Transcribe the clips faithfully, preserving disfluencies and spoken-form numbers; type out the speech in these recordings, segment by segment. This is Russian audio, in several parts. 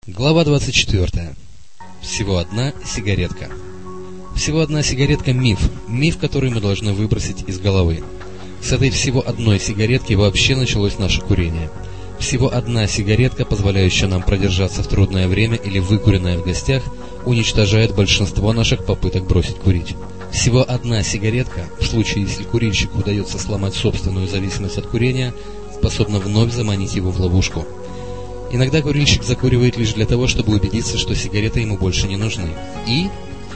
Глава двадцать четвёртая. Всего одна сигаретка. Всего одна сигаретка – миф. Миф, который мы должны выбросить из головы. С этой всего одной сигаретки вообще началось наше курение. Всего одна сигаретка, позволяющая нам продержаться в трудное время или выкуренная в гостях, уничтожает большинство наших попыток бросить курить. Всего одна сигаретка, в случае, если курильщику удается сломать собственную зависимость от курения, способна вновь заманить его в ловушку. Иногда курильщик закуривает лишь для того, чтобы убедиться, что сигареты ему больше не нужны. И...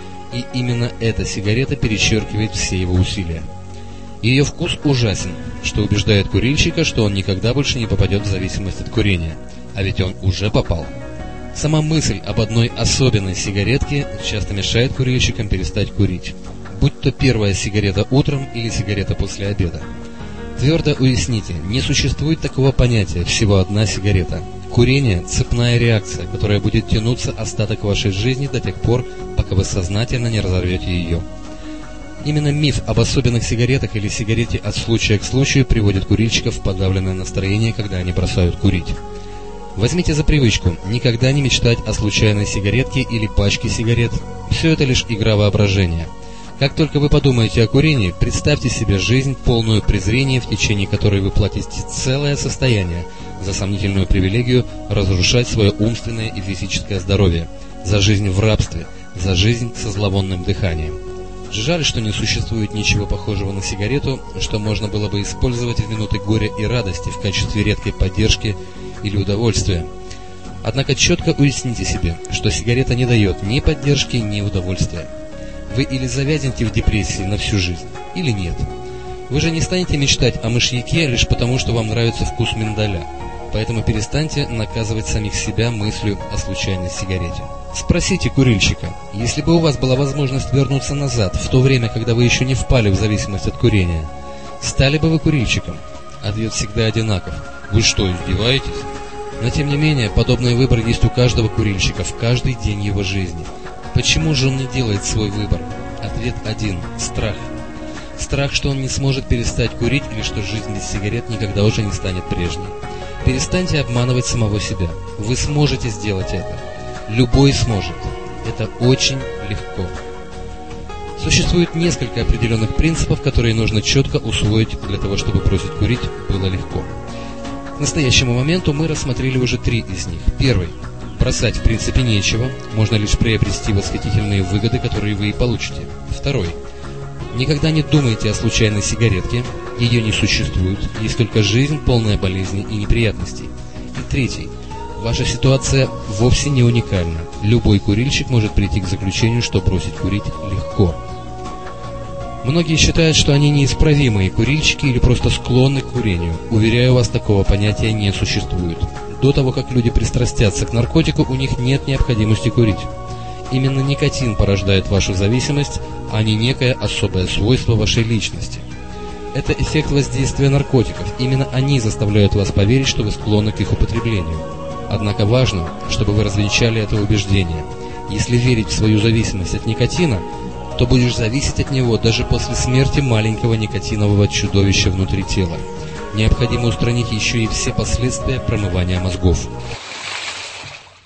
И именно эта сигарета перечеркивает все его усилия. Ее вкус ужасен, что убеждает курильщика, что он никогда больше не попадет в зависимость от курения. А ведь он уже попал. Сама мысль об одной особенной сигаретке часто мешает курильщикам перестать курить. Будь то первая сигарета утром или сигарета после обеда. Твердо уясните, не существует такого понятия «всего одна сигарета». Курение – цепная реакция, которая будет тянуться остаток вашей жизни до тех пор, пока вы сознательно не разорвете ее. Именно миф об особенных сигаретах или сигарете от случая к случаю приводит курильщиков в подавленное настроение, когда они бросают курить. Возьмите за привычку никогда не мечтать о случайной сигаретке или пачке сигарет. Все это лишь игра воображения. Как только вы подумаете о курении, представьте себе жизнь, полную презрения, в течение которой вы платите целое состояние за сомнительную привилегию разрушать свое умственное и физическое здоровье, за жизнь в рабстве, за жизнь со зловонным дыханием. Жаль, что не существует ничего похожего на сигарету, что можно было бы использовать в минуты горя и радости в качестве редкой поддержки или удовольствия. Однако четко уясните себе, что сигарета не дает ни поддержки, ни удовольствия. Вы или завязнете в депрессии на всю жизнь, или нет. Вы же не станете мечтать о мышьяке лишь потому, что вам нравится вкус миндаля. Поэтому перестаньте наказывать самих себя мыслью о случайной сигарете. Спросите курильщика, если бы у вас была возможность вернуться назад, в то время, когда вы еще не впали в зависимость от курения, стали бы вы курильщиком? Ответ всегда одинаков. Вы что, издеваетесь? Но тем не менее, подобный выбор есть у каждого курильщика в каждый день его жизни. Почему же он не делает свой выбор? Ответ один – страх. Страх, что он не сможет перестать курить или что жизнь без сигарет никогда уже не станет прежней. Перестаньте обманывать самого себя. Вы сможете сделать это. Любой сможет. Это очень легко. Существует несколько определенных принципов, которые нужно четко усвоить для того, чтобы бросить курить было легко. К настоящему моменту мы рассмотрели уже три из них. Первый. Бросать в принципе нечего, можно лишь приобрести восхитительные выгоды, которые вы и получите. Второй. Никогда не думайте о случайной сигаретке, ее не существует, есть только жизнь, полная болезней и неприятностей. И третий. Ваша ситуация вовсе не уникальна. Любой курильщик может прийти к заключению, что бросить курить легко. Многие считают, что они неисправимые курильщики или просто склонны к курению. Уверяю вас, такого понятия не существует. До того, как люди пристрастятся к наркотику, у них нет необходимости курить. Именно никотин порождает вашу зависимость, а не некое особое свойство вашей личности. Это эффект воздействия наркотиков. Именно они заставляют вас поверить, что вы склонны к их употреблению. Однако важно, чтобы вы развенчали это убеждение. Если верить в свою зависимость от никотина, то будешь зависеть от него даже после смерти маленького никотинового чудовища внутри тела. Необходимо устранить еще и все последствия промывания мозгов.